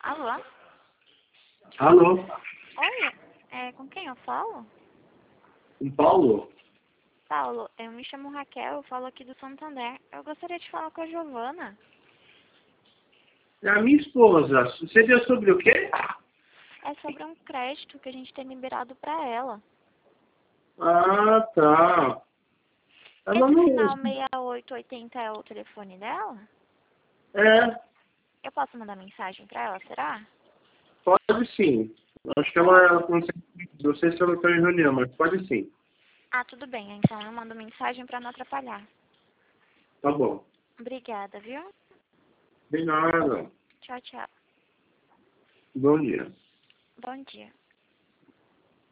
Alô? Alô, Oi, com quem eu falo? em Paulo? Paulo, eu me chamo Raquel, eu falo aqui do Santander. Eu gostaria de falar com a Giovana. É a minha esposa. Você deu sobre o quê? É sobre um crédito que a gente tem liberado pra ela. Ah, tá. Ela Esse não final usa. 6880 é o telefone dela? É, Eu posso mandar mensagem pra ela, será? pode sim. Acho que Qual é? ela consegue. Não sei se ela está em reunião, mas pode sim. Ah, tudo bem, então eu mando mensagem pra não atrapalhar. Tá bom. Obrigada, viu? De nada. Tchau, tchau. Bom dia. Bom dia.